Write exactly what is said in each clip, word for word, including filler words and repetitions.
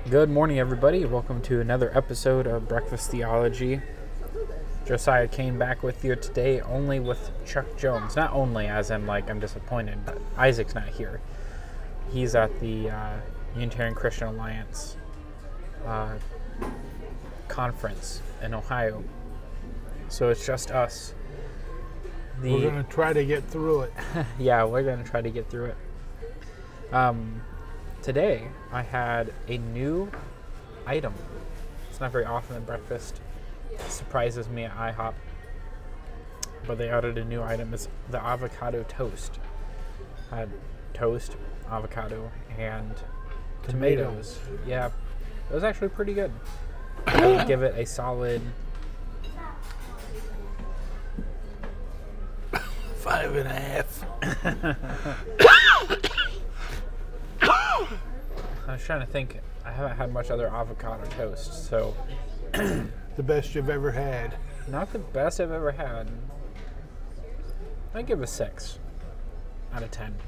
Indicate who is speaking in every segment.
Speaker 1: Good morning, everybody. Welcome to another episode of Breakfast Theology. Josiah came back with you today only with Chuck Jones. Not only as in, like, I'm disappointed, but Isaac's not here. He's at the uh, Unitarian Christian Alliance uh, conference in Ohio. So it's just us. The,
Speaker 2: we're going to try to get through it.
Speaker 1: yeah, we're going to try to get through it. Um, today, I had a new item. It's not very often that breakfast surprises me at IHOP, but they added a new item. It's the avocado toast. I had toast, avocado, and tomatoes. tomatoes. Yeah, it was actually pretty good. I would give it a solid
Speaker 2: five and a half.
Speaker 1: I was trying to think. I haven't had much other avocado toast, so
Speaker 2: the best you've ever had.
Speaker 1: Not the best I've ever had. I'd give it a six out of ten.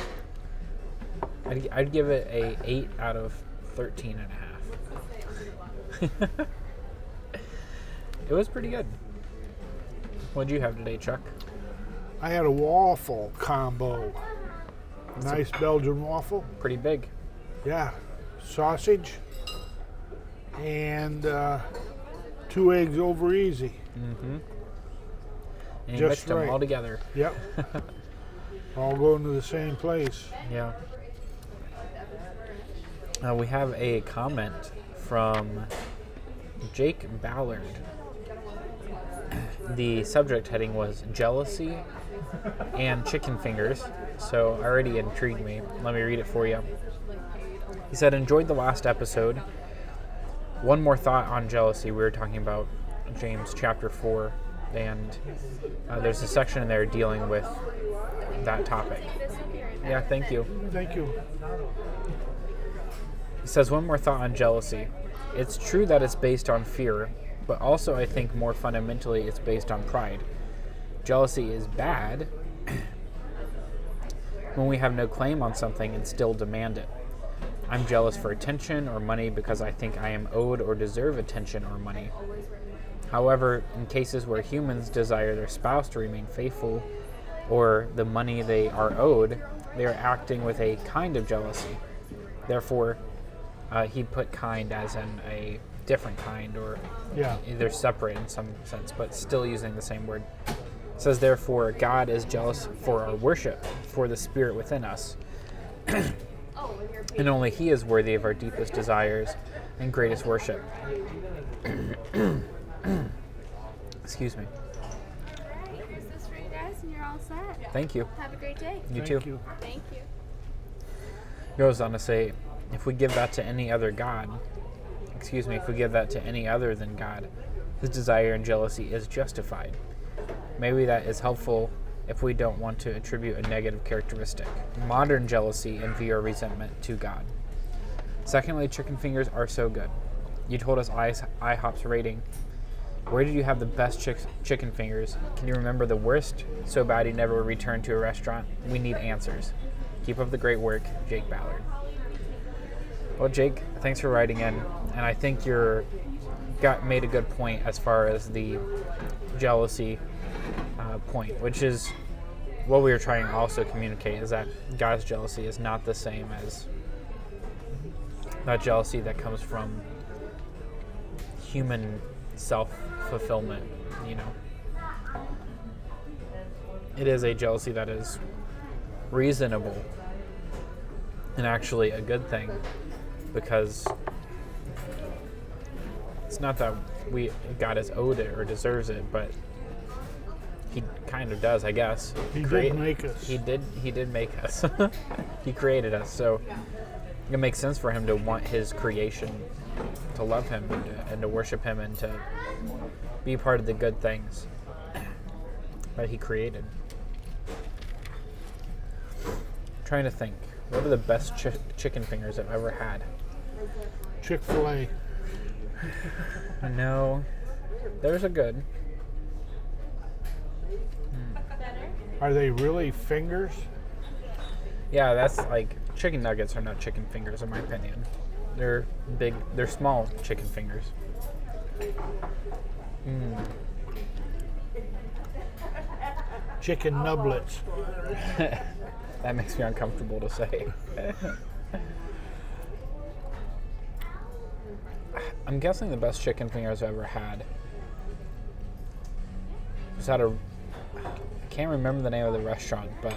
Speaker 1: I'd, I'd give it a eight out of thirteen and a half. It was pretty good. What'd you have today, Chuck?
Speaker 2: I had a waffle combo.
Speaker 1: That's
Speaker 2: nice Belgian waffle.
Speaker 1: Pretty big.
Speaker 2: Yeah. Sausage and uh, two eggs over easy.
Speaker 1: Mm-hmm. And you
Speaker 2: Just
Speaker 1: mixed
Speaker 2: right.
Speaker 1: them all together.
Speaker 2: Yep. All going to the same place.
Speaker 1: Yeah. Uh, we have a comment from Jake Ballard. The subject heading was jealousy and chicken fingers, so already intrigued me. Let me read it for you. He said, enjoyed the last episode. One more thought on jealousy. We were talking about James chapter four, and uh, there's a section in there dealing with that topic. Yeah, thank you.
Speaker 2: Thank you.
Speaker 1: He says, one more thought on jealousy. It's true that it's based on fear, but also I think more fundamentally it's based on pride. Jealousy is bad when we have no claim on something and still demand it. I'm jealous for attention or money because I think I am owed or deserve attention or money. However, in cases where humans desire their spouse to remain faithful or the money they are owed, they are acting with a kind of jealousy. Therefore, uh, he put kind as in a different kind, or
Speaker 2: yeah.
Speaker 1: they're separate in some sense, but still using the same word. It says, therefore, God is jealous for our worship, for the spirit within us. And only He is worthy of our deepest desires and greatest worship. Excuse me.
Speaker 3: Alright, here's this for you guys, and you're all set.
Speaker 1: Thank you.
Speaker 3: Have a great day.
Speaker 1: You
Speaker 2: Thank
Speaker 1: too.
Speaker 2: You.
Speaker 3: Thank you.
Speaker 1: Goes on to say, if we give that to any other God, excuse me, if we give that to any other than God, His desire and jealousy is justified. Maybe that is helpful if we don't want to attribute a negative characteristic, modern jealousy, envy, or resentment to God. Secondly, chicken fingers are so good. You told us IHOP's rating. Where did you have the best chick- chicken fingers? Can you remember the worst? So bad you never returned to a restaurant? We need answers. Keep up the great work, Jake Ballard. Well, Jake, thanks for writing in, and I think you're got made a good point as far as the jealousy uh, point, which is what we were trying to also communicate, is that God's jealousy is not the same as that jealousy that comes from human self-fulfillment, you know. It is a jealousy that is reasonable and actually a good thing, because it's not that we God is owed it or deserves it, but He kind of does, I guess.
Speaker 2: He
Speaker 1: Create,
Speaker 2: did make us.
Speaker 1: He did. He did make us. He created us, so it makes sense for Him to want His creation to love Him and to, and to worship Him and to be part of the good things that He created. I'm trying to think, what are the best chi- chicken fingers I've ever had?
Speaker 2: Chick-fil-A.
Speaker 1: No, those are good.
Speaker 2: Are they really fingers?
Speaker 1: Yeah, that's like, chicken nuggets are not chicken fingers in my opinion. They're big. They're small chicken fingers. Mm.
Speaker 2: Chicken nublets.
Speaker 1: That makes me uncomfortable to say. I'm guessing the best chicken fingers I've ever had was at a. I can't remember the name of the restaurant, but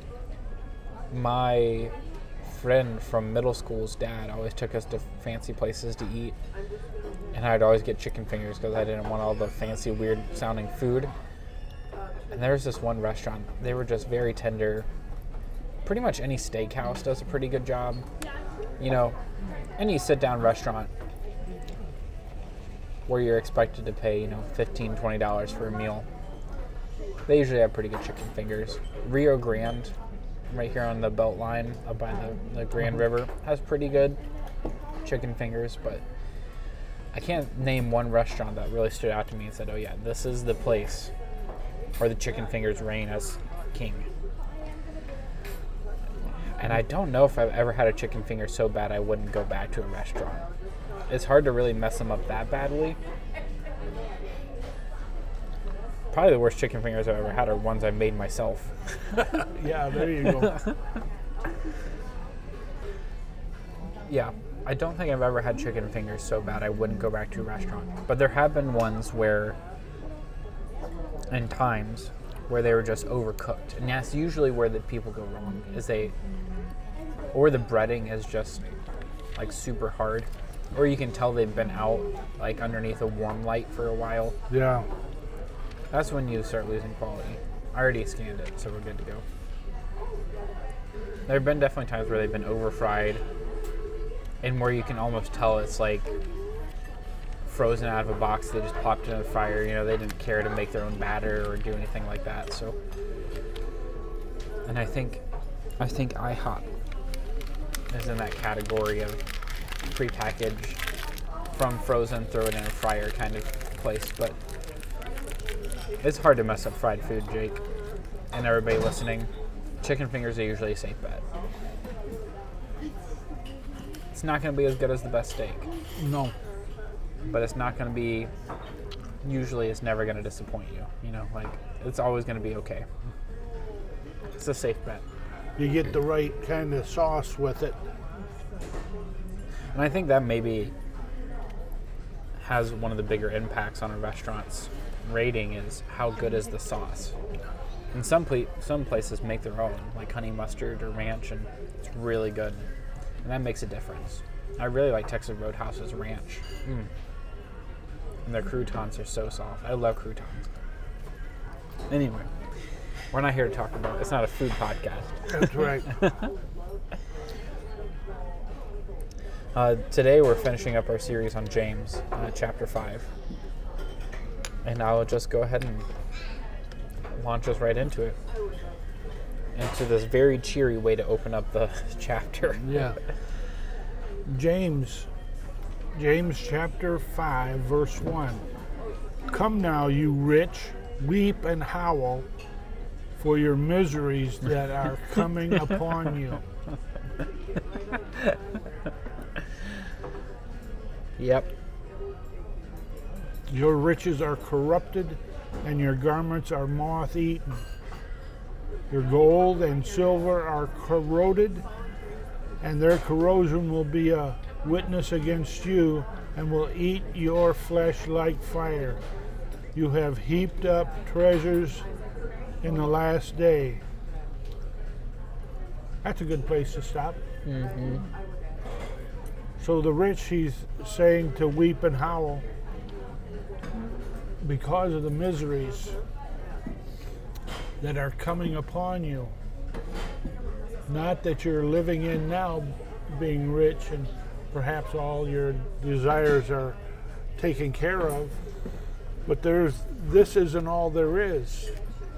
Speaker 1: my friend from middle school's dad always took us to fancy places to eat, and I'd always get chicken fingers because I didn't want all the fancy, weird sounding food. And there was this one restaurant. They were just very tender. Pretty much any steakhouse does a pretty good job. You know, any sit-down restaurant where you're expected to pay, you know, fifteen dollars, twenty dollars for a meal, they usually have pretty good chicken fingers. Rio Grande, right here on the Beltline, up by the, the Grand River, has pretty good chicken fingers, but I can't name one restaurant that really stood out to me and said, oh yeah, this is the place where the chicken fingers reign as king. And I don't know if I've ever had a chicken finger so bad I wouldn't go back to a restaurant. It's hard to really mess them up that badly. Probably the worst chicken fingers I've ever had are ones I made myself.
Speaker 2: Yeah, there you go.
Speaker 1: Yeah, I don't think I've ever had chicken fingers so bad I wouldn't go back to a restaurant. But there have been ones where, and times, where they were just overcooked. And that's usually where the people go wrong, is they, or the breading is just like super hard. Or you can tell they've been out like underneath a warm light for a while.
Speaker 2: Yeah.
Speaker 1: That's when you start losing quality. I already scanned it, so we're good to go. There have been definitely times where they've been over fried, and where you can almost tell it's like frozen out of a box. They just popped it in the fryer. You know, they didn't care to make their own batter or do anything like that. So, and I think, I think IHOP is in that category of prepackaged, from frozen, throw it in a fryer kind of place. But it's hard to mess up fried food, Jake, and everybody listening. Chicken fingers are usually a safe bet. It's not going to be as good as the best steak.
Speaker 2: No.
Speaker 1: But it's not going to be, usually it's never going to disappoint you. You know, like, it's always going to be okay. It's a safe bet.
Speaker 2: You get the right kind of sauce with it.
Speaker 1: And I think that maybe has one of the bigger impacts on a restaurant's rating is how good is the sauce. And some ple- some places make their own, like honey mustard or ranch, and it's really good. And that makes a difference. I really like Texas Roadhouse's ranch. Mm. And their croutons are so soft. I love croutons. Anyway, we're not here to talk about it. It's not a food podcast.
Speaker 2: That's right.
Speaker 1: uh, today we're finishing up our series on James, uh, chapter five. And I'll just go ahead and launch us right into it. Into this very cheery way to open up the chapter.
Speaker 2: Yeah. James, James chapter five, verse one. Come now, you rich, weep and howl for your miseries that are coming upon you.
Speaker 1: Yep.
Speaker 2: Your riches are corrupted, and your garments are moth-eaten. Your gold and silver are corroded, and their corrosion will be a witness against you, and will eat your flesh like fire. You have heaped up treasures in the last day. That's a good place to stop.
Speaker 1: Mm-hmm.
Speaker 2: So the rich, he's saying to weep and howl because of the miseries that are coming upon you. Not that you're living in now being rich and perhaps all your desires are taken care of, but there's this isn't all there is.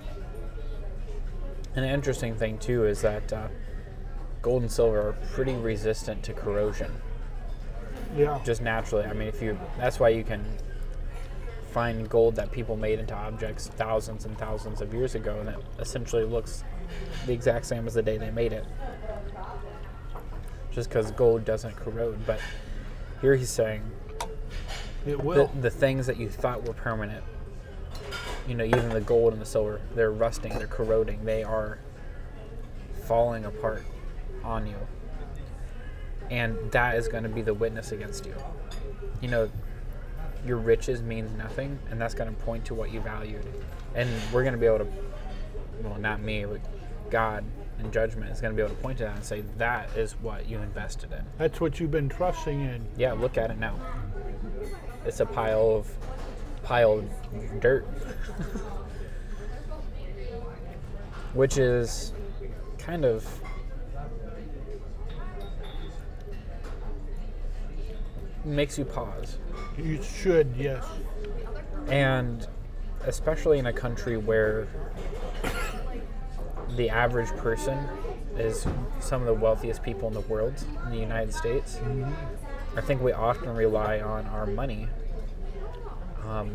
Speaker 1: An interesting thing too is that uh, gold and silver are pretty resistant to corrosion.
Speaker 2: Yeah.
Speaker 1: Just naturally. I mean, if you that's why you can find gold that people made into objects thousands and thousands of years ago, and it essentially looks the exact same as the day they made it. Just because gold doesn't corrode. But Here he's saying
Speaker 2: It
Speaker 1: the,
Speaker 2: will.
Speaker 1: the things that you thought were permanent, you know, even the gold and the silver, they're rusting, they're corroding, they are falling apart on you. And that is going to be the witness against you. You know, your riches means nothing, and that's going to point to what you valued. And we're going to be able to, well, not me, but God in judgment is going to be able to point to that and say, that is what you invested in.
Speaker 2: That's what you've been trusting in.
Speaker 1: Yeah, look at it now. It's a pile of pile of dirt. Which is kind of makes you pause.
Speaker 2: You should, yes.
Speaker 1: And especially in a country where the average person is some of the wealthiest people in the world, in the United States,
Speaker 2: Mm-hmm.
Speaker 1: I think we often rely on our money um,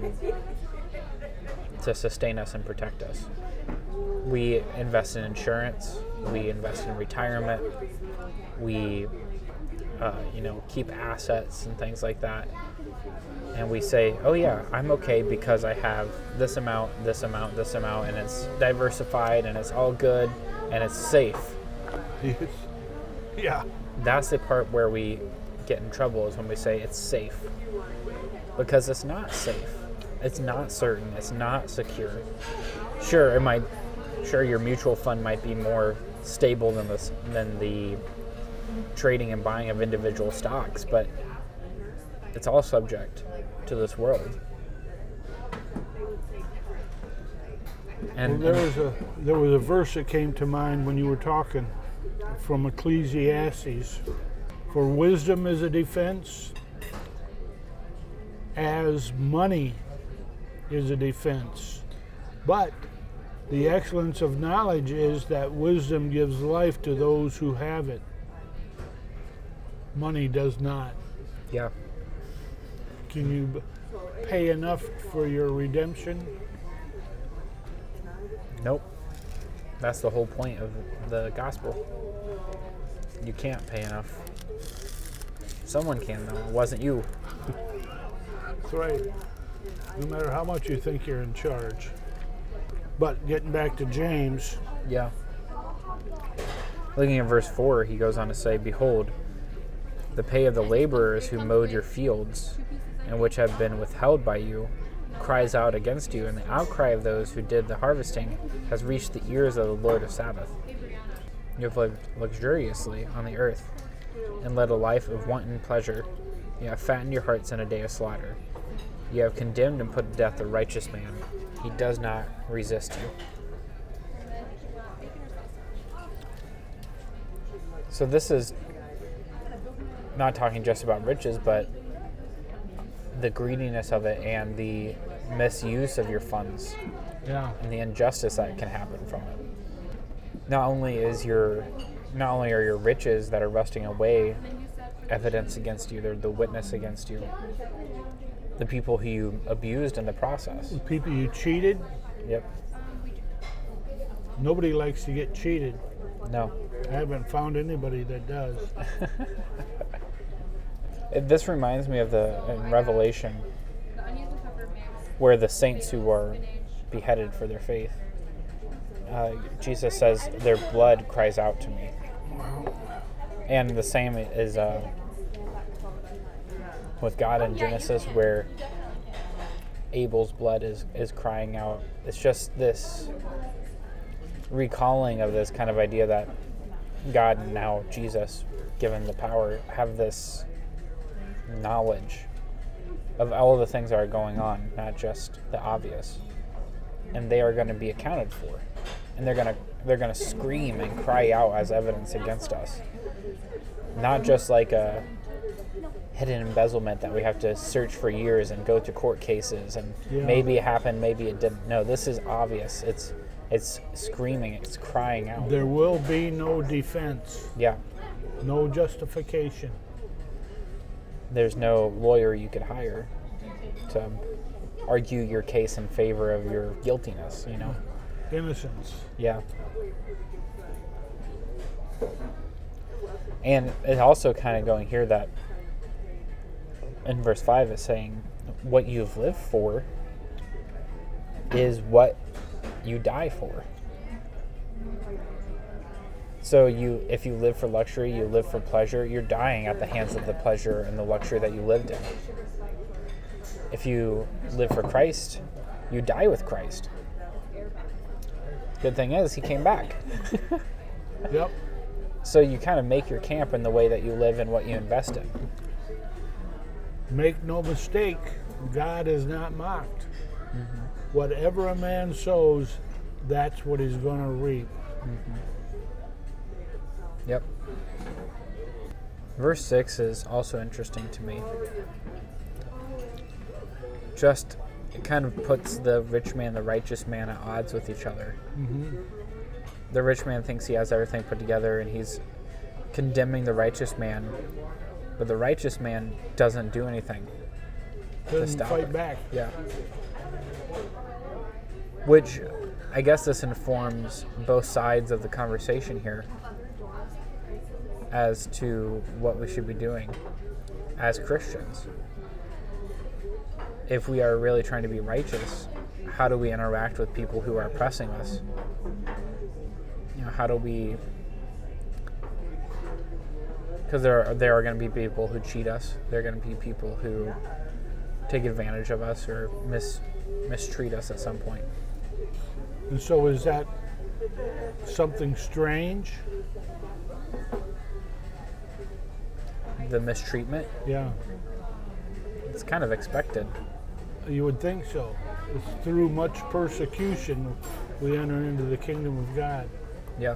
Speaker 1: to sustain us and protect us. We invest in insurance, we invest in retirement, we uh, you know, keep assets and things like that. And we say, oh yeah, I'm okay because I have this amount, this amount, this amount, and it's diversified and it's all good and it's safe.
Speaker 2: Yes. Yeah.
Speaker 1: That's the part where we get in trouble, is when we say it's safe. Because it's not safe. It's not certain. It's not secure. Sure, it might. Sure, your mutual fund might be more stable than the than the trading and buying of individual stocks, but it's all subject to this world. And,
Speaker 2: Well, there
Speaker 1: and
Speaker 2: was a there was a verse that came to mind when you were talking from Ecclesiastes. For wisdom is a defense, as money is a defense. But the excellence of knowledge is that wisdom gives life to those who have it. Money does not.
Speaker 1: yeah,
Speaker 2: Can you b- pay enough for your redemption?
Speaker 1: nope. That's the whole point of the gospel. You can't pay enough. Someone can, though. It wasn't you.
Speaker 2: That's right. No matter how much you think you're in charge. But getting back to James,
Speaker 1: Yeah. Looking at verse four, he goes on to say, behold, the pay of the laborers who mowed your fields, and which have been withheld by you, cries out against you, and the outcry of those who did the harvesting has reached the ears of the Lord of Sabaoth. You have lived luxuriously on the earth, and led a life of wanton pleasure. You have fattened your hearts in a day of slaughter. You have condemned and put to death a righteous man. He does not resist you. So this is not talking just about riches, but the greediness of it and the misuse of your funds
Speaker 2: yeah,
Speaker 1: and the injustice that can happen from it. Not only is your, not only are your riches that are rusting away evidence against you, they're the witness against you. The people who you abused in the process.
Speaker 2: people you cheated.
Speaker 1: Yep.
Speaker 2: Nobody likes to get cheated.
Speaker 1: No.
Speaker 2: I haven't found anybody that does.
Speaker 1: It, this reminds me of the in Revelation, where the saints who are beheaded for their faith, uh, Jesus says, their blood cries out to me. And the same is uh, with God in Genesis, where Abel's blood is, is crying out. It's just this recalling of this kind of idea that God and now Jesus, given the power, have this knowledge of all the things that are going on, not just the obvious. And they are going to be accounted for. And they're going to they're going to scream and cry out as evidence against us. Not just like a hidden embezzlement that we have to search for years and go to court cases and
Speaker 2: Yeah.
Speaker 1: maybe it happened, maybe it didn't. No, this is obvious. It's it's screaming, it's crying out.
Speaker 2: There will be no defense,
Speaker 1: Yeah.
Speaker 2: no justification.
Speaker 1: There's no lawyer you could hire to argue your case in favor of your guiltiness, you know?
Speaker 2: Innocence.
Speaker 1: Yeah. And it's also kind of going here that in verse five is saying what you've lived for is what you die for. So you, if you live for luxury, you live for pleasure, you're dying at the hands of the pleasure and the luxury that you lived in. If you live for Christ, you die with Christ. Good thing is, he came back.
Speaker 2: Yep.
Speaker 1: So you kind of make your camp in the way that you live and what you invest in.
Speaker 2: Make no mistake, God is not mocked.
Speaker 1: Mm-hmm.
Speaker 2: Whatever a man sows, that's what he's going to reap.
Speaker 1: Mm-hmm. Yep. Verse six is also interesting to me. Just, it kind of puts the rich man and the righteous man at odds with each other.
Speaker 2: Mm-hmm.
Speaker 1: The rich man thinks he has everything put together, and he's condemning the righteous man, but the righteous man doesn't do anything to
Speaker 2: Doesn't
Speaker 1: stop
Speaker 2: fight
Speaker 1: it.
Speaker 2: back.
Speaker 1: Yeah. Which, I guess this informs both sides of the conversation here as to what we should be doing as Christians. If we are really trying to be righteous, how do we interact with people who are oppressing us? You know, how do we... Because there are, there are going to be people who cheat us. There are going to be people who take advantage of us or mis, mistreat us at some point.
Speaker 2: And so is that something strange?
Speaker 1: The mistreatment,
Speaker 2: Yeah,
Speaker 1: it's kind of expected.
Speaker 2: you would think so. It's through much persecution we enter into the kingdom of God.
Speaker 1: Yeah.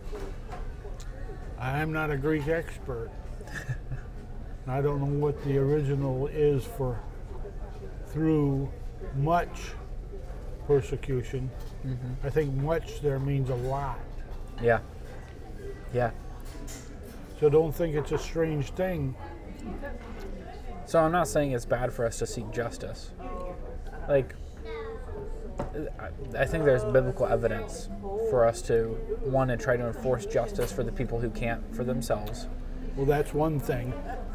Speaker 2: I'm not a Greek expert. I don't know what the original is for through much persecution.
Speaker 1: Mm-hmm.
Speaker 2: I think much there means a lot.
Speaker 1: Yeah. Yeah.
Speaker 2: So don't think it's a strange thing.
Speaker 1: So I'm not saying it's bad for us to seek justice. Like, I- I think there's biblical evidence for us to, one, to try to enforce justice for the people who can't for themselves.
Speaker 2: Well, that's one thing.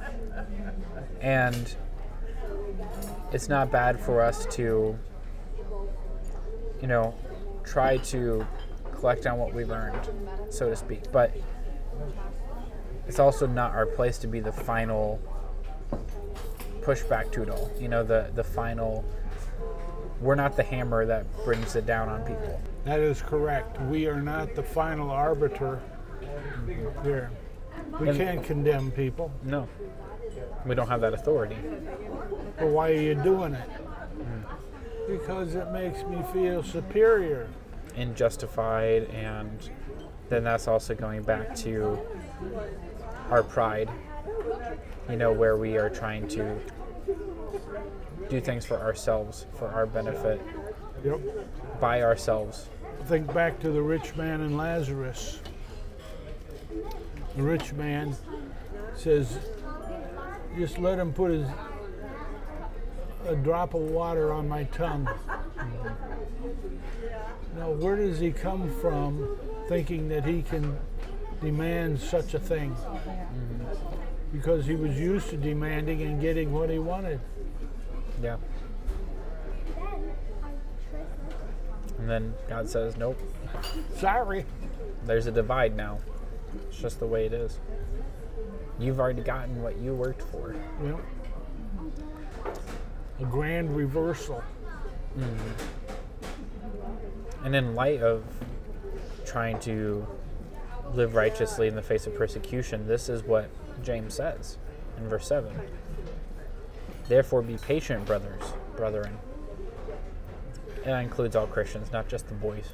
Speaker 1: And it's not bad for us to, you know, try to collect on what we've earned, so to speak. But it's also not our place to be the final pushback to it all. You know, the, the final, we're not the hammer that brings it down on people.
Speaker 2: That is correct. We are not the final arbiter here. We
Speaker 1: And-
Speaker 2: can't condemn people.
Speaker 1: No. We don't have that authority.
Speaker 2: But why are you doing it? Because it makes me feel superior.
Speaker 1: And justified, and then that's also going back to our pride, you know, where we are trying to do things for ourselves, for our benefit,
Speaker 2: Yep.
Speaker 1: by ourselves.
Speaker 2: Think back to the rich man and Lazarus. The rich man says, just let him put his, a drop of water on my tongue. Now, where does he come from thinking that he can demand such a thing?
Speaker 1: Mm-hmm.
Speaker 2: Because he was used to demanding and getting what he wanted.
Speaker 1: Yeah. And then God says, nope,
Speaker 2: Sorry.
Speaker 1: there's a divide now. It's just the way it is. You've already gotten what you worked for.
Speaker 2: Yep. A grand reversal.
Speaker 1: And in light of trying to live righteously in the face of persecution, this is what James says in verse seven. Therefore be patient, brothers, brethren. And that includes all Christians, not just the boys.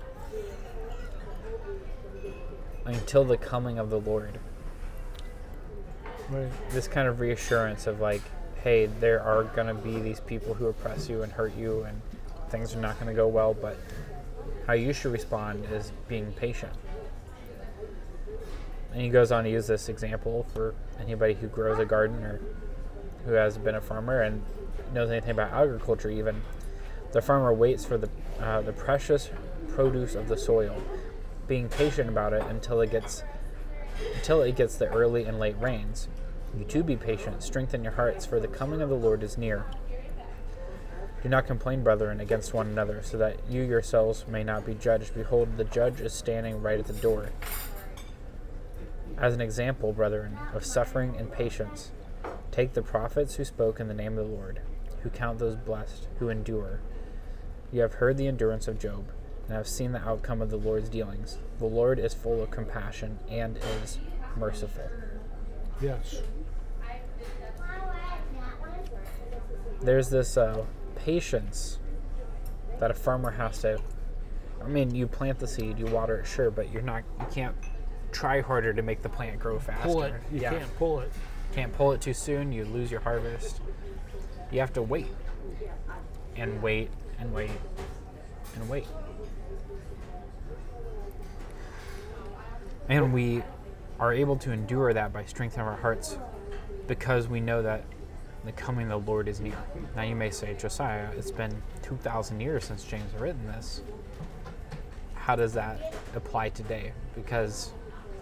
Speaker 1: Until the coming of the Lord.
Speaker 2: Right.
Speaker 1: This kind of reassurance of like, hey, there are going to be these people who oppress you and hurt you, and things are not going to go well, but how you should respond is being patient. And he goes on to use this example for anybody who grows a garden or who has been a farmer and knows anything about agriculture even. The farmer waits for the uh, the precious produce of the soil, being patient about it until it gets until it gets the early and late rains. You too be patient, strengthen your hearts, for the coming of the Lord is near. Do not complain, brethren, against one another, so that you yourselves may not be judged. Behold, the judge is standing right at the door. As an example, brethren, of suffering and patience, take the prophets who spoke in the name of the Lord, who count those blessed, who endure. You have heard the endurance of Job, and have seen the outcome of the Lord's dealings. The Lord is full of compassion and is merciful.
Speaker 2: Yes.
Speaker 1: There's this uh, patience that a farmer has to. I mean, you plant the seed, you water it, sure, but you're not. You can't try harder to make the plant grow faster.
Speaker 2: Pull it. You
Speaker 1: yeah.
Speaker 2: can't pull it.
Speaker 1: Can't pull it too soon. You lose your harvest. You have to wait and wait and wait and wait. And we are able to endure that by strengthening our hearts because we know that the coming of the Lord is near. Now you may say, Josiah, it's been two thousand years since James has written this. How does that apply today? Because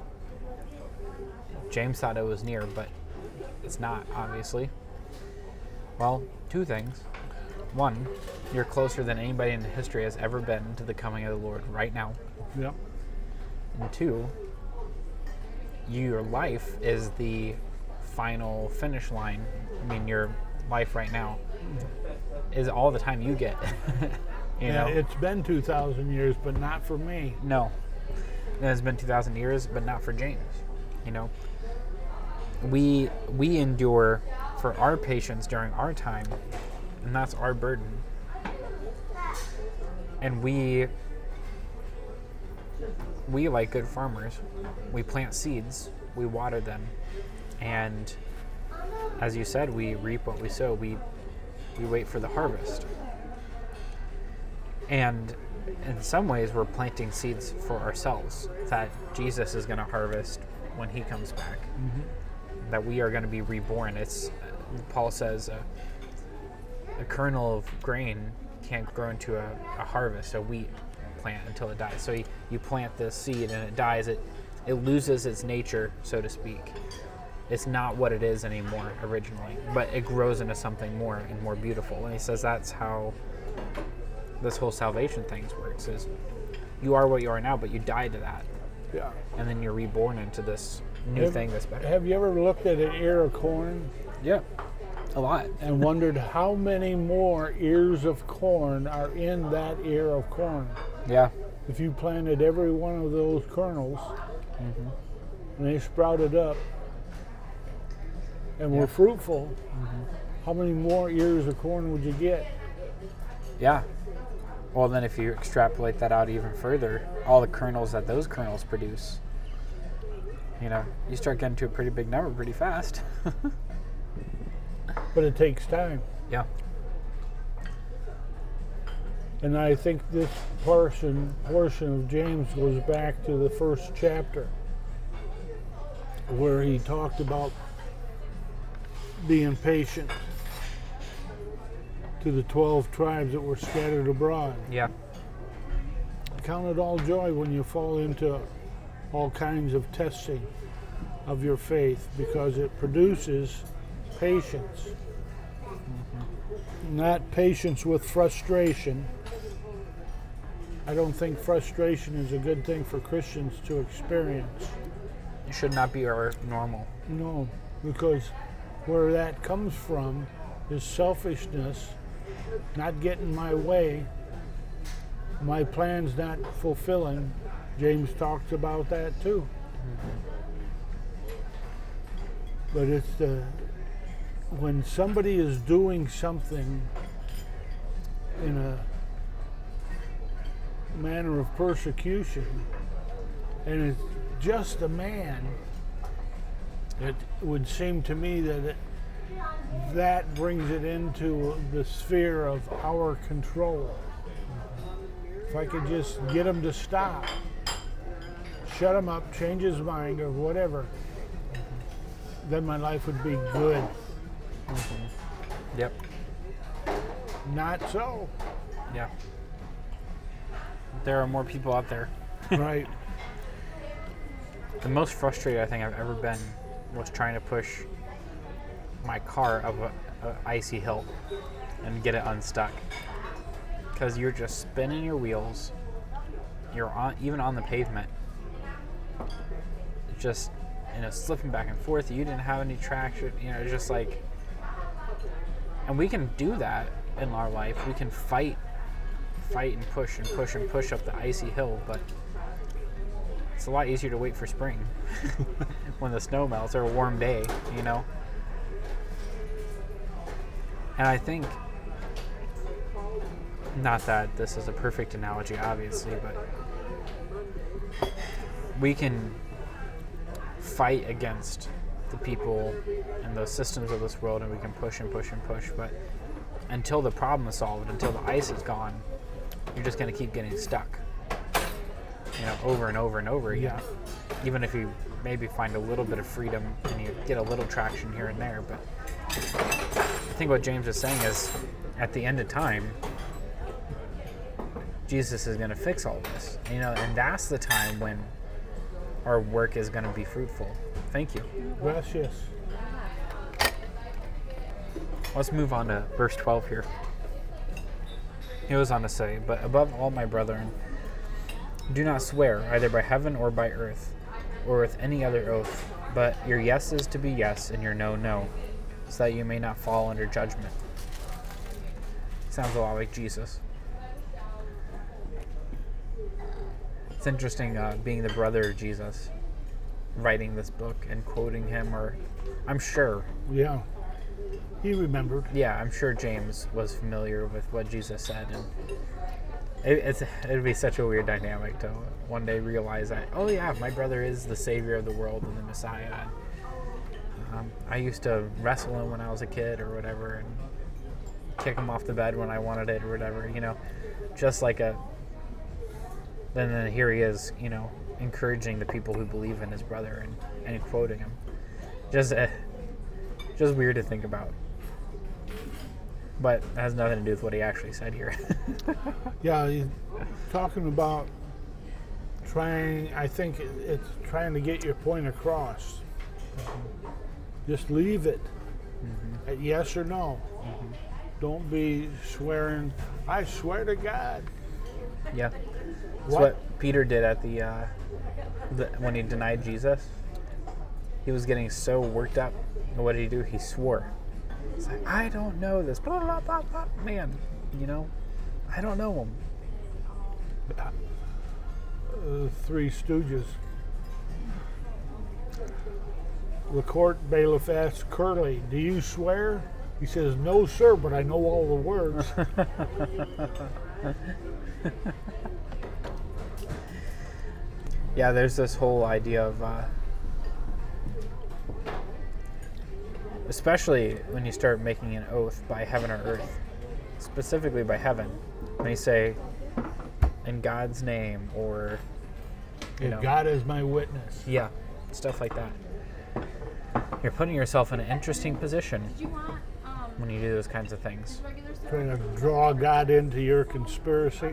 Speaker 1: James thought it was near, but it's not, obviously. Well, two things. One, you're closer than anybody in history has ever been to the coming of the Lord right now.
Speaker 2: Yep.
Speaker 1: And two, your life is the final finish line. I mean, your life right now is all the time you get. you
Speaker 2: Yeah,
Speaker 1: know,
Speaker 2: it's been two thousand years, but not for me.
Speaker 1: no, it has been two thousand years, but not for James. You know, we we endure for our patience during our time, and that's our burden. And we we like good farmers, we plant seeds, we water them, and as you said, we reap what we sow. We we wait for the harvest. And in some ways, we're planting seeds for ourselves that Jesus is going to harvest when he comes back. Mm-hmm. That we are going to be reborn. It's Paul says uh, a kernel of grain can't grow into a, a harvest, a wheat plant, until it dies. So you, you plant this seed and it dies. It it loses its nature, so to speak. It's not what it is anymore originally, but it grows into something more and more beautiful. And he says that's how this whole salvation thing works, is you are what you are now, but you die to that.
Speaker 2: Yeah.
Speaker 1: And then you're reborn into this new
Speaker 2: have,
Speaker 1: thing that's better.
Speaker 2: Have you ever looked at an ear of corn?
Speaker 1: Yeah, a lot.
Speaker 2: And wondered how many more ears of corn are in that ear of corn?
Speaker 1: Yeah.
Speaker 2: If you planted every one of those kernels, mm-hmm. and they sprouted up and
Speaker 1: Yeah.
Speaker 2: were fruitful, mm-hmm. how many more ears of corn would you get?
Speaker 1: Yeah. Well, then if you extrapolate that out even further, all the kernels that those kernels produce, you know, you start getting to a pretty big number pretty fast.
Speaker 2: But it takes time.
Speaker 1: Yeah.
Speaker 2: And I think this portion portion of James goes back to the first chapter, where he talked about being patient to the twelve tribes that were scattered abroad.
Speaker 1: Yeah.
Speaker 2: Count it all joy when you fall into all kinds of testing of your faith, because it produces patience. Mm-hmm. Not patience with frustration. I don't think frustration is a good thing for Christians to experience.
Speaker 1: It should not be our normal.
Speaker 2: No, because where that comes from is selfishness, not getting my way, my plans not fulfilling. James talks about that too. Mm-hmm. But it's the when somebody is doing something in a manner of persecution, and it's just a man, it would seem to me that it, that brings it into the sphere of our control. If I could just get him to stop, shut him up, change his mind, or whatever, then my life would be good.
Speaker 1: Mm-hmm. Yep.
Speaker 2: Not so.
Speaker 1: Yeah. There are more people out there.
Speaker 2: Right.
Speaker 1: The most frustrated I think I've ever been was trying to push my car up a, a icy hill and get it unstuck. Because you're just spinning your wheels. You're on even on the pavement. Just, you know, slipping back and forth. You didn't have any traction. You know, just like, and we can do that in our life. We can fight, fight and push and push and push up the icy hill, but it's a lot easier to wait for spring when the snow melts, or a warm day, you know. And I think, not that this is a perfect analogy, obviously, but we can fight against the people and the systems of this world, and we can push and push and push, but until the problem is solved, until the ice is gone, you're just going to keep getting stuck, you know, over and over and over again. Yeah. Even if you maybe find a little bit of freedom and you get a little traction here and there. But I think what James is saying is, at the end of time, Jesus is going to fix all this, you know, and that's the time when our work is going to be fruitful. Thank you.
Speaker 2: Gracias.
Speaker 1: Let's move on to verse twelve here. He goes on to say, "But above all, my brethren, do not swear either by heaven or by earth, or with any other oath, but your yes is to be yes, and your no, no, so that you may not fall under judgment." Sounds a lot like Jesus. It's interesting uh, being the brother of Jesus, writing this book and quoting him, or I'm sure.
Speaker 2: Yeah, he remembered.
Speaker 1: Yeah, I'm sure James was familiar with what Jesus said, and it, it's it'd be such a weird dynamic to one day realize that, oh yeah, my brother is the savior of the world and the Messiah. And, um, I used to wrestle him when I was a kid or whatever, and kick him off the bed when I wanted it or whatever, you know, just like a. And then here he is, you know, encouraging the people who believe in his brother and, and quoting him. Just, uh, just weird to think about. But it has nothing to do with what he actually said here.
Speaker 2: Yeah, he's talking about trying, I think it's trying to get your point across. Mm-hmm. Just leave it mm-hmm. at yes or no. Mm-hmm. Don't be swearing, I swear to God.
Speaker 1: Yeah. That's what? what Peter did at the, uh, the, when he denied Jesus. He was getting so worked up. And what did he do? He swore. He's like, I don't know this. Blah, blah, blah, blah. Man, you know, I don't know him.
Speaker 2: Uh, Three Stooges. The court bailiff asks Curly, do you swear? He says, no, sir, but I know all the words.
Speaker 1: Yeah, there's this whole idea of, uh, especially when you start making an oath by heaven or earth, specifically by heaven, when you say, in God's name, or, you
Speaker 2: if
Speaker 1: know.
Speaker 2: God is my witness.
Speaker 1: Yeah, stuff like that. You're putting yourself in an interesting position when you do those kinds of things.
Speaker 2: Trying to draw God into your conspiracy.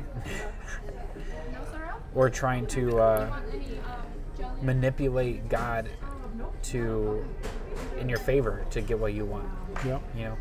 Speaker 1: Or trying to uh, manipulate God to in your favor to get what you want.
Speaker 2: Yep.
Speaker 1: You know.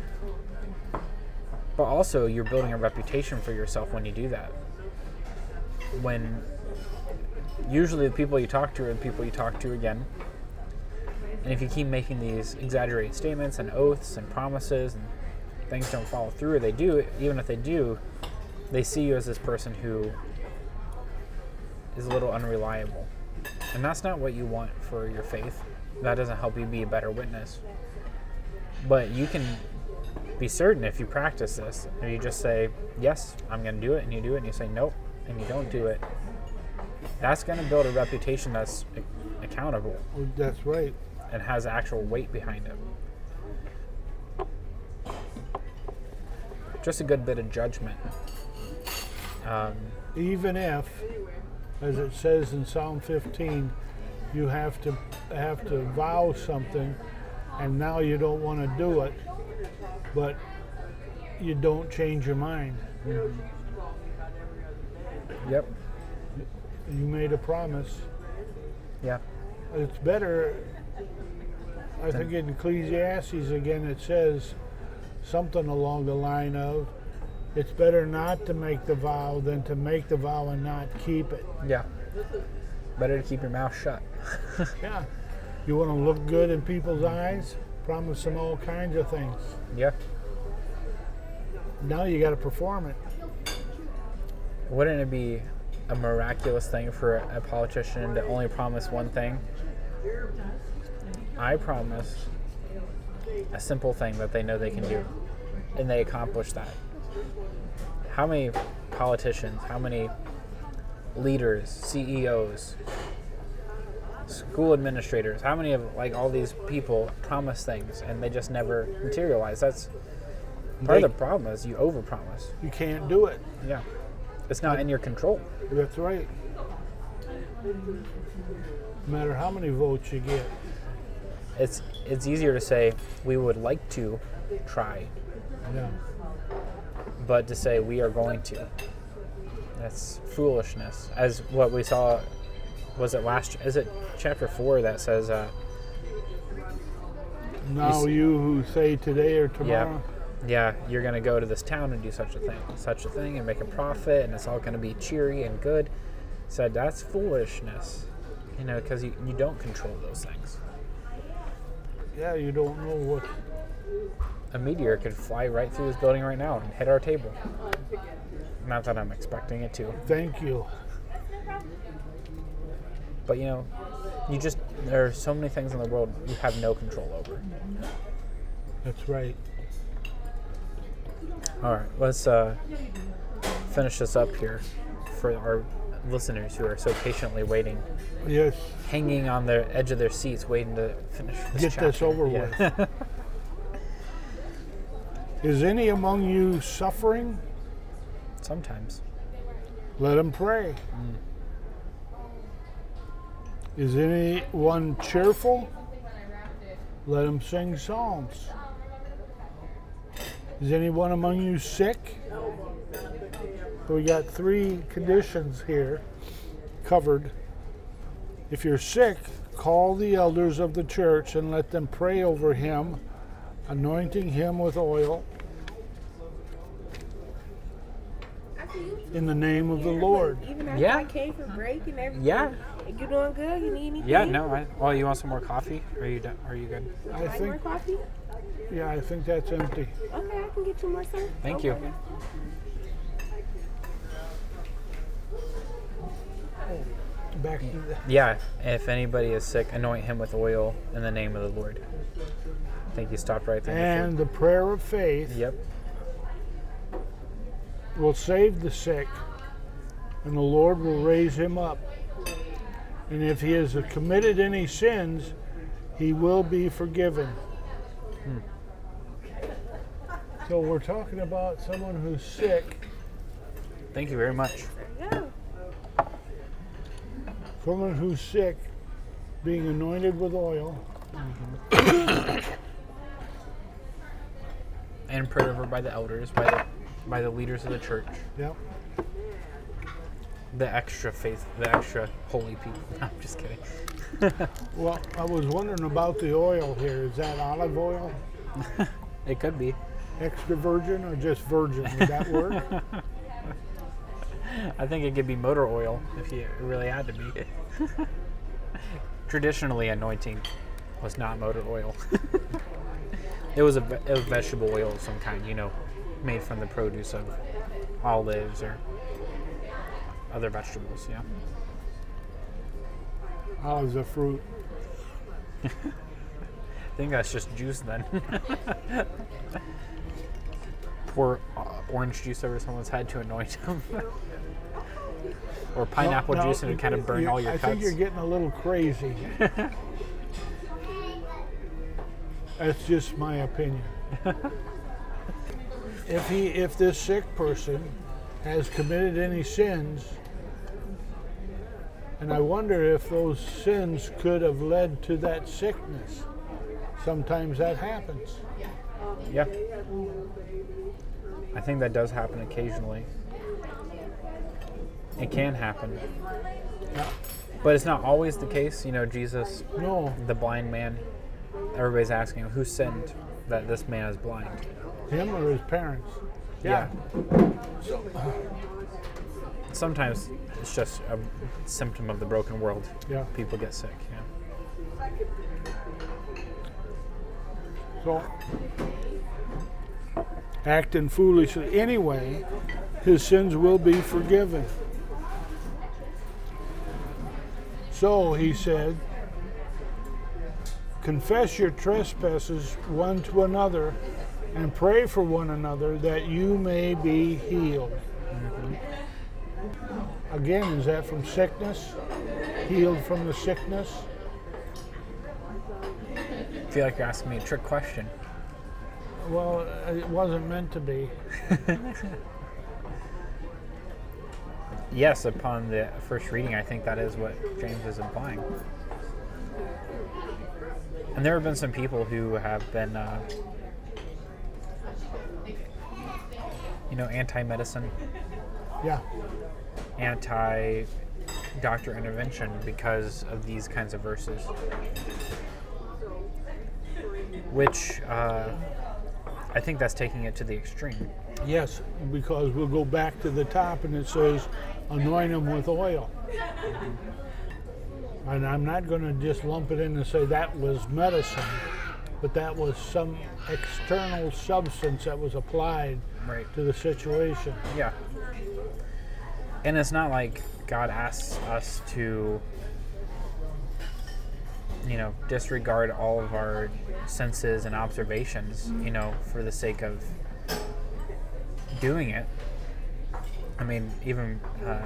Speaker 1: But also, you're building a reputation for yourself when you do that. When usually the people you talk to are the people you talk to again. And if you keep making these exaggerated statements and oaths and promises and things don't follow through, or they do, even if they do, they see you as this person who is a little unreliable. And that's not what you want for your faith. That doesn't help you be a better witness. But you can be certain if you practice this, if you just say, yes, I'm going to do it, and you do it, and you say, nope, and you don't do it, that's going to build a reputation that's accountable.
Speaker 2: That's right.
Speaker 1: And has actual weight behind it. Just a good bit of judgment. Um,
Speaker 2: Even if, as it says in Psalm fifteen, you have to have to vow something, and now you don't want to do it, but you don't change your mind.
Speaker 1: Mm-hmm. Yep.
Speaker 2: You made a promise.
Speaker 1: Yeah.
Speaker 2: It's better I think in Ecclesiastes again it says something along the line of, it's better not to make the vow than to make the vow and not keep it.
Speaker 1: Yeah. Better to keep your mouth shut.
Speaker 2: Yeah. You want to look good in people's eyes? Promise them all kinds of things.
Speaker 1: Yeah.
Speaker 2: Now you got to perform it.
Speaker 1: Wouldn't it be a miraculous thing for a politician to only promise one thing? I promise a simple thing that they know they can do, and they accomplish that. How many politicians, how many leaders, C E Os, school administrators, how many of like all these people promise things and they just never materialize? That's part
Speaker 2: They-
Speaker 1: of the problem is you overpromise.
Speaker 2: You can't do it.
Speaker 1: Yeah. It's not in your control.
Speaker 2: That's right. No matter how many votes you get.
Speaker 1: It's it's easier to say we would like to try,
Speaker 2: Yeah.
Speaker 1: but to say we are going to. That's foolishness. As what we saw, was it last, is it chapter four that says, uh,
Speaker 2: Now
Speaker 1: s-
Speaker 2: you who say today or
Speaker 1: yeah,
Speaker 2: tomorrow.
Speaker 1: yeah, you're going to go to this town and do such a thing, such a thing and make a profit and it's all going to be cheery and good. Said that's foolishness, you know, because you, you don't control those things.
Speaker 2: Yeah, you don't know what.
Speaker 1: A meteor could fly right through this building right now and hit our table. Not that I'm expecting it to.
Speaker 2: Thank you.
Speaker 1: But you know, you just, there are so many things in the world you have no control over.
Speaker 2: That's right.
Speaker 1: All right, let's uh, finish this up here for our listeners who are so patiently waiting,
Speaker 2: Yes.
Speaker 1: hanging on the edge of their seats, waiting to finish this
Speaker 2: Get this
Speaker 1: chapter.
Speaker 2: over
Speaker 1: Yeah.
Speaker 2: with. Is any among you suffering?
Speaker 1: Sometimes.
Speaker 2: Let him pray. Is anyone cheerful? Let him sing psalms. Is anyone among you sick? So we got three conditions here covered. If you're sick, call the elders of the church and let them pray over him, anointing him with oil in the name of the Lord.
Speaker 4: Even after
Speaker 1: Yeah.
Speaker 4: I came from break and everything.
Speaker 1: Yeah.
Speaker 4: You doing good? You need anything?
Speaker 1: Yeah, no, I, oh, you want some more coffee? Are you done? Are you good?
Speaker 2: I
Speaker 4: Like more
Speaker 2: think,
Speaker 4: coffee?
Speaker 2: yeah, I think that's empty.
Speaker 4: Okay, I can get you more, sir.
Speaker 1: Thank
Speaker 4: Okay.
Speaker 1: you.
Speaker 2: Back to the,
Speaker 1: Yeah, if anybody is sick, anoint him with oil in the name of the Lord. I think you stopped right there.
Speaker 2: and the prayer of faith
Speaker 1: Yep.
Speaker 2: will save the sick, and the Lord will raise him up. And if he has committed any sins, he will be forgiven. So we're talking about someone who's sick,
Speaker 1: Thank you very much.
Speaker 4: Yeah.
Speaker 2: someone who's sick, being anointed with oil.
Speaker 1: And prayed over by the elders, by the by the leaders of the church,
Speaker 2: Yep.
Speaker 1: the extra faith, the extra holy people. No, I'm just kidding.
Speaker 2: Well, I was wondering about the oil here. Is that olive oil,
Speaker 1: It could be.
Speaker 2: extra virgin, or just virgin? Would that work?
Speaker 1: I think it could be motor oil if you it really had to be. Traditionally, anointing was not motor oil. It was a, ve- a vegetable oil of some kind, you know, made from the produce of olives or other vegetables. Yeah.
Speaker 2: Olives a fruit.
Speaker 1: I think that's just juice then. Pour uh, orange juice over someone's head to anoint them. Or pineapple
Speaker 2: No, no,
Speaker 1: juice and it kind of burn
Speaker 2: you-
Speaker 1: all your
Speaker 2: I
Speaker 1: cuts.
Speaker 2: think you're getting a little crazy. That's just my opinion. If he, if this sick person has committed any sins, and I wonder if those sins could have led to that sickness. Sometimes that happens.
Speaker 1: Yeah. I think that does happen occasionally. It can happen.
Speaker 2: Yeah.
Speaker 1: But it's not always the case. You know, Jesus,
Speaker 2: No,
Speaker 1: the blind man, everybody's asking who sinned that this man is blind.
Speaker 2: Him or his parents?
Speaker 1: Yeah. Sometimes it's just a symptom of the broken world.
Speaker 2: Yeah.
Speaker 1: People get sick. Yeah.
Speaker 2: So, acting foolishly anyway, his sins will be forgiven. So, he said, confess your trespasses one to another and pray for one another that you may be healed. Mm-hmm. Again, is that from sickness? Healed from the sickness?
Speaker 1: I feel like you're asking me a trick question.
Speaker 2: Well, it wasn't meant to be.
Speaker 1: Yes, upon the first reading, I think that is what James is implying. And there have been some people who have been, uh, you know, anti-medicine,
Speaker 2: Yeah.
Speaker 1: anti-doctor intervention because of these kinds of verses. Which, uh, I think that's taking it to the extreme.
Speaker 2: Yes, because we'll go back to the top and it says, anoint them with oil. And I'm not going to just lump it in and say that was medicine, but that was some external substance that was applied
Speaker 1: Right.
Speaker 2: to the situation.
Speaker 1: Yeah. And it's not like God asks us to, you know, disregard all of our senses and observations, you know, for the sake of doing it. I mean, even uh,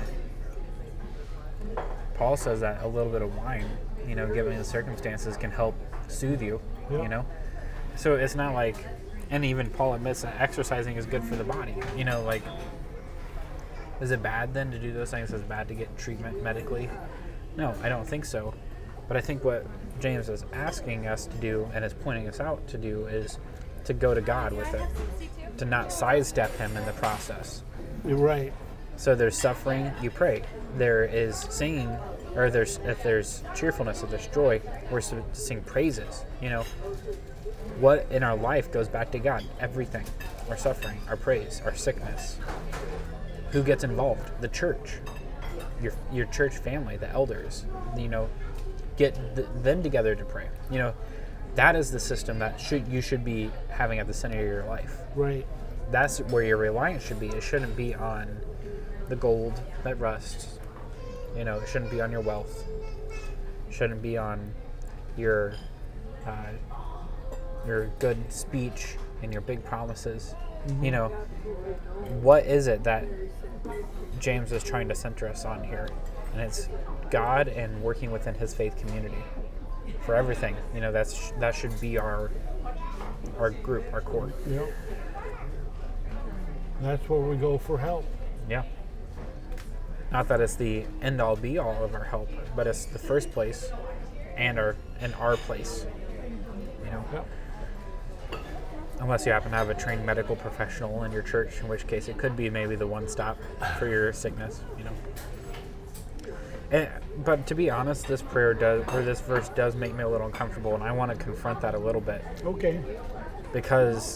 Speaker 1: Paul says that a little bit of wine, you know, given the circumstances, can help soothe you,
Speaker 2: Yeah.
Speaker 1: you know? So it's not like, and even Paul admits that exercising is good for the body, you know, like, is it bad then to do those things? Is it bad to get treatment medically? No, I don't think so. But I think what James is asking us to do and is pointing us out to do is to go to God with it, to not sidestep him in the process.
Speaker 2: You're right.
Speaker 1: So there's suffering, you pray. There is singing, or there's if there's cheerfulness, if there's joy, we're to sing praises. You know, what in our life goes back to God? Everything. Our suffering, our praise, our sickness. Who gets involved? The church. Your your church family, the elders. You know, get th- them together to pray. You know, that is the system that should you should be having at the center of your life.
Speaker 2: Right.
Speaker 1: That's where your reliance should be. It shouldn't be on the gold that rusts. You know, it shouldn't be on your wealth. It shouldn't be on your uh, your good speech and your big promises. Mm-hmm. You know, what is it that James is trying to center us on here? And it's God and working within his faith community for everything. You know, that's that should be our our group, our core.
Speaker 2: Yep. That's where we go for help.
Speaker 1: Yeah. Not that it's the end all be all of our help, but it's the first place and our and our place. You know?
Speaker 2: Yep.
Speaker 1: Unless you happen to have a trained medical professional in your church, in which case it could be maybe the one stop for your sickness, you know. And, but to be honest, this prayer does, or this verse does make me a little uncomfortable, and I want to confront that a little bit.
Speaker 2: Okay.
Speaker 1: Because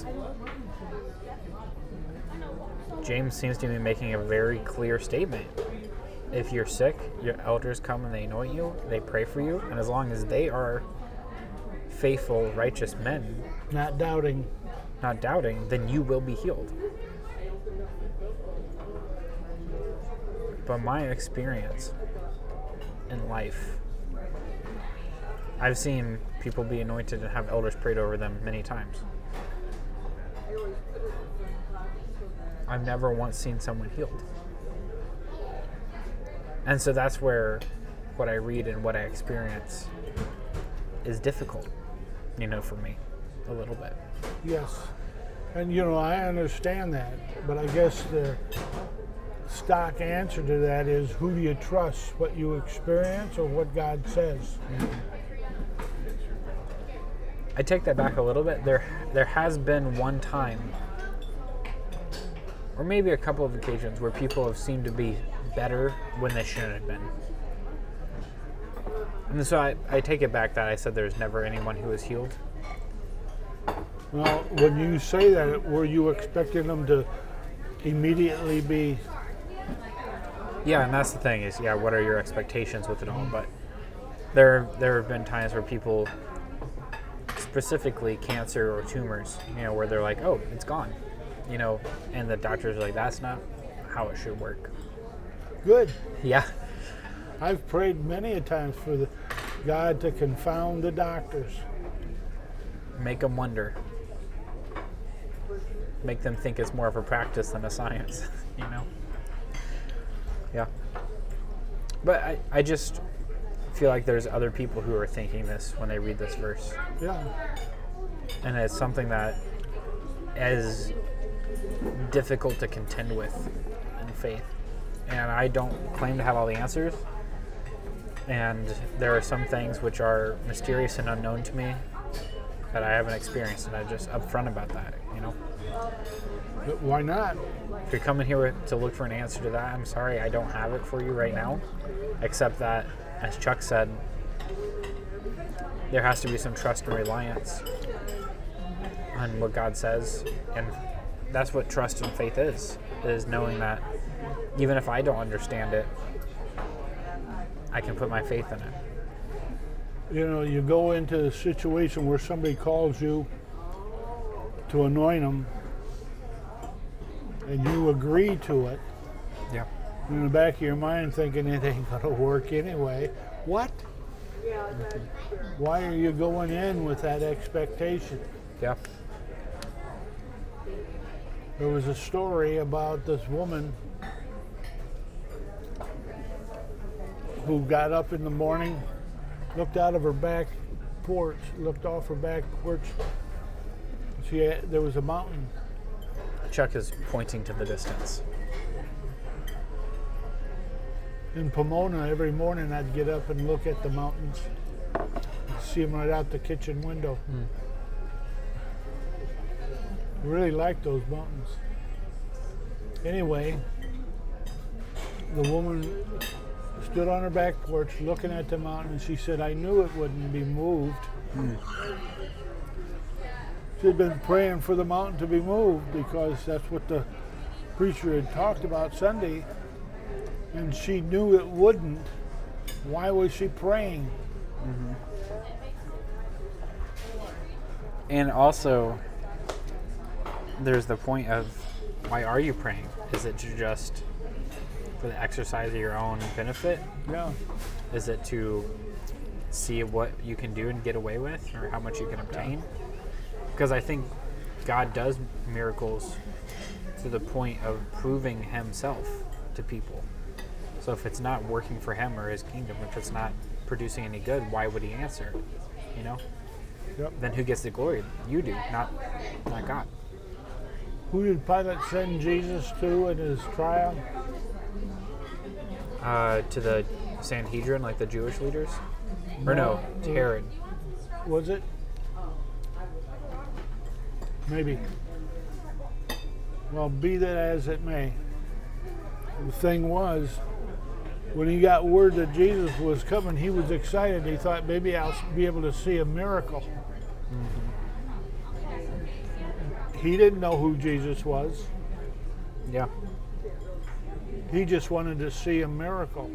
Speaker 1: James seems to be making a very clear statement. If you're sick, your elders come and they anoint you, they pray for you, and as long as they are faithful, righteous men,
Speaker 2: Not doubting.
Speaker 1: not doubting, then you will be healed. But my experience in life, I've seen people be anointed and have elders prayed over them many times. I've never once seen someone healed. And so that's where what I read and what I experience is difficult, you know, for me, a little bit.
Speaker 2: Yes. And, you know, I understand that. But I guess the stock answer to that is, who do you trust? What you experience or what God says?
Speaker 1: I take that back a little bit. There, there has been one time, or maybe a couple of occasions, where people have seemed to be better when they shouldn't have been. And so I, I take it back that I said there's never anyone who is healed.
Speaker 2: Well, when you say that, were you expecting them to immediately be?
Speaker 1: Yeah, and that's the thing is, yeah, what are your expectations with it all? But there there have been times where people, specifically cancer or tumors, you know, where they're like, oh, it's gone, you know, and the doctors are like, that's not how it should work.
Speaker 2: Good.
Speaker 1: Yeah.
Speaker 2: I've prayed many a times for the God to confound the doctors.
Speaker 1: Make them wonder. Make them think it's more of a practice than a science, you know? Yeah. But I, I just feel like there's other people who are thinking this when they read this verse.
Speaker 2: Yeah.
Speaker 1: And it's something that is difficult to contend with in faith. And I don't claim to have all the answers. And there are some things which are mysterious and unknown to me that I haven't experienced, and I'm just upfront about that, you know?
Speaker 2: But why not?
Speaker 1: If you're coming here to look for an answer to that, I'm sorry, I don't have it for you right now, except that, as Chuck said, there has to be some trust and reliance on what God says, and that's what trust and faith is, is knowing that even if I don't understand it, I can put my faith in it.
Speaker 2: You know, you go into a situation where somebody calls you to anoint them, and you agree to it.
Speaker 1: Yeah.
Speaker 2: In the back of your mind thinking it ain't going to work anyway. What? Mm-hmm. Why are you going in with that expectation?
Speaker 1: Yeah.
Speaker 2: There was a story about this woman who got up in the morning, looked out of her back porch, looked off her back porch. She had, there was a mountain.
Speaker 1: Chuck is pointing to the distance.
Speaker 2: In Pomona, every morning I'd get up and look at the mountains, see them right out the kitchen window.
Speaker 1: Mm.
Speaker 2: I really like those mountains. Anyway, the woman stood on her back porch looking at the mountain, and she said, I knew it wouldn't be moved. Mm. She'd been praying for the mountain to be moved because that's what the preacher had talked about Sunday, and she knew it wouldn't. Why was she praying?
Speaker 1: Mm-hmm. And also, there's the point of, why are you praying? Is it to just for the exercise of your own benefit?
Speaker 2: Yeah.
Speaker 1: Is it to see what you can do and get away with, or how much you can obtain? Because I think God does miracles to the point of proving himself to people. So if it's not working for him or his kingdom, if it's not producing any good, why would he answer? You know?
Speaker 2: Yep.
Speaker 1: Then who gets the glory? You do, not not God.
Speaker 2: Who did Pilate send Jesus to in his trial?
Speaker 1: Uh, to the Sanhedrin, like the Jewish leaders? Or no, to Herod.
Speaker 2: Was it? Maybe. Well, be that as it may. The thing was, when he got word that Jesus was coming, he was excited. He thought, maybe I'll be able to see a miracle. Mm-hmm. He didn't know who Jesus was.
Speaker 1: Yeah.
Speaker 2: He just wanted to see a miracle.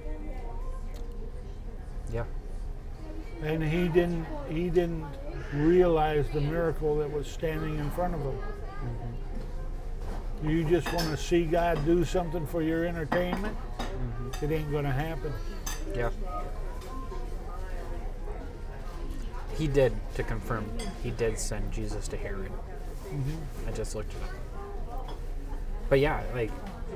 Speaker 1: Yeah.
Speaker 2: And he didn't he didn't realize the miracle that was standing in front of him. Mm-hmm. You just want to see God do something for your entertainment? Mm-hmm. It ain't going to happen.
Speaker 1: Yeah. He did, to confirm, he did send Jesus to Herod. Mm-hmm. I just looked it up. But yeah, like,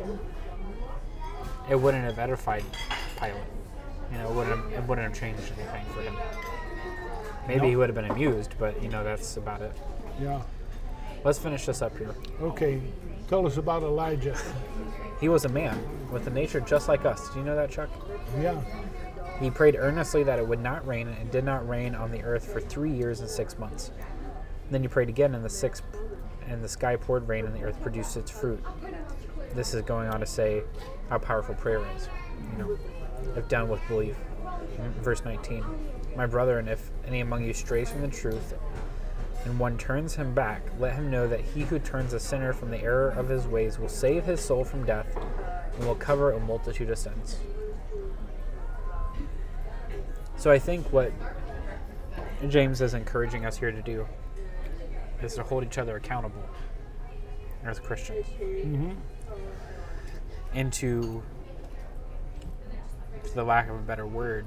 Speaker 1: it wouldn't have edified Pilate. You know, it wouldn't have, it wouldn't have changed anything for him. Maybe
Speaker 2: nope.
Speaker 1: he would have been amused, but, you know, that's about it.
Speaker 2: Yeah.
Speaker 1: Let's finish this up here.
Speaker 2: Okay. Tell us about Elijah.
Speaker 1: He was a man with a nature just like us. Do you know that, Chuck?
Speaker 2: Yeah.
Speaker 1: He prayed earnestly that it would not rain, and it did not rain on the earth for three years and six months. And then he prayed again, and the sixth, and the sky poured rain, and the earth produced its fruit. This is going on to say how powerful prayer is, you know, if done with belief. Verse nineteen. My brethren, if any among you strays from the truth, and one turns him back, let him know that he who turns a sinner from the error of his ways will save his soul from death and will cover a multitude of sins. So I think what James is encouraging us here to do is to hold each other accountable as Christians.
Speaker 2: Mm-hmm.
Speaker 1: And to, for the lack of a better word,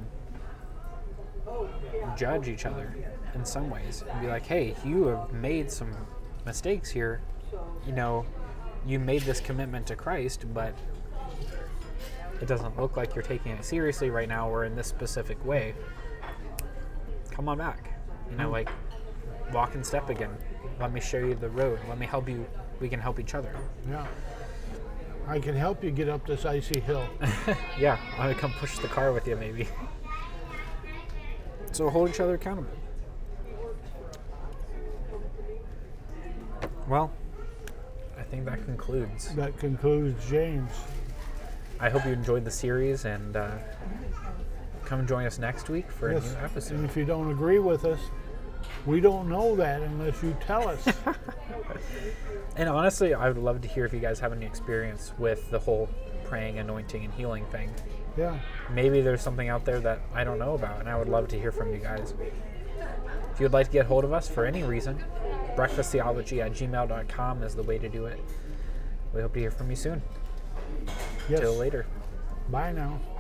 Speaker 1: judge each other in some ways and be like, hey, you have made some mistakes here. You know, you made this commitment to Christ, but it doesn't look like you're taking it seriously right now or in this specific way. Come on back. You know, like, walk in step again. Let me show you the road. Let me help you. We can help each other.
Speaker 2: Yeah. I can help you get up this icy hill.
Speaker 1: Yeah, I'm gonna come push the car with you, maybe. So hold each other accountable. Well, I think that concludes.
Speaker 2: That concludes James.
Speaker 1: I hope you enjoyed the series, and uh, come join us next week for
Speaker 2: Yes.
Speaker 1: a new
Speaker 2: And
Speaker 1: episode.
Speaker 2: if you don't agree with us, we don't know that unless you tell us.
Speaker 1: And honestly, I would love to hear if you guys have any experience with the whole praying, anointing, and healing thing.
Speaker 2: Yeah.
Speaker 1: Maybe there's something out there that I don't know about, and I would love to hear from you guys. If you would like to get hold of us for any reason, breakfast theology at gmail dot com is the way to do it. We hope to hear from you soon.
Speaker 2: Yes.
Speaker 1: Till later.
Speaker 2: Bye now.